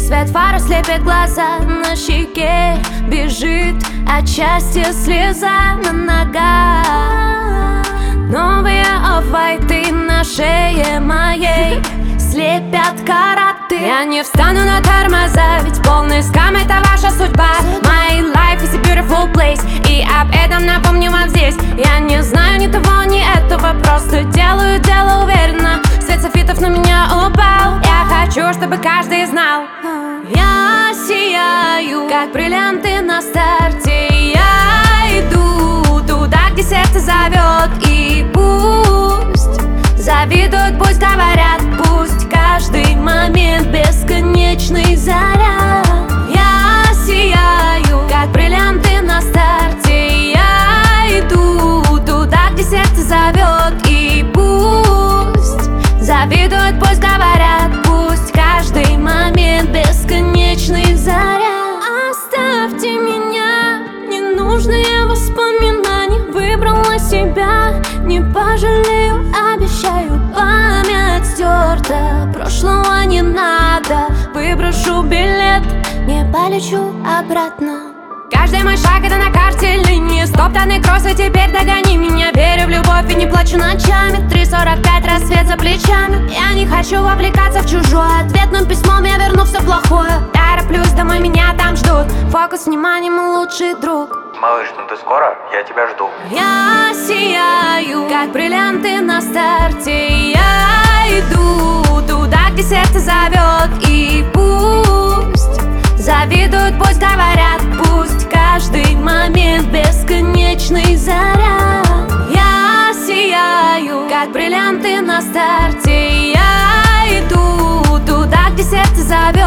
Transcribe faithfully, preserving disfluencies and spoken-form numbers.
свет фары слепит глаза, на щеке бежит от счастья слеза на ногах. Новые оффвайты на шее моей слепят караты. Я не встану на тормоза, ведь полный скам — это ваша судьба. My life is a beautiful place, и об этом напомню вам здесь. Я не знаю ни того, ни этого, просто делаю дело уверенно. Свет софитов на меня упал, я хочу, чтобы каждый знал. Я сияю, как бриллианты на старте. Я иду туда, где сердце зовет. И пусть завидуют, пусть говорят, пусть каждый момент бесконечный заряд. Я сияю, как бриллианты на старте. Я иду туда, где сердце зовет. И пусть завидуют, пусть говорят, пусть каждый момент бесконечный заряд. Оставьте меня, ненужные воспоминания. Выбрала себя, не пожалею, обещаю. Память стерта, прошлого не надо. Выброшу билет, не полечу обратно. Каждый мой шаг — это на карте линии. Стоптанный кросс, и теперь догони меня. Верю в любовь и не плачу ночами. Три сорок пять, рассвет за плечами. Я не хочу вовлекаться в чужое. Ответным письмом я верну все плохое. Тороплюсь домой, меня там ждут. Фокус внимания, мой лучший друг. Малыш, ну ты скоро? Я тебя жду. Я сияю, как бриллианты на старте. Я иду туда, где сердце зовет. И пусть завидуют, пусть говорят, пусть каждый момент бесконечный заряд. Я сияю, как бриллианты на старте. Я иду туда, где сердце зовет.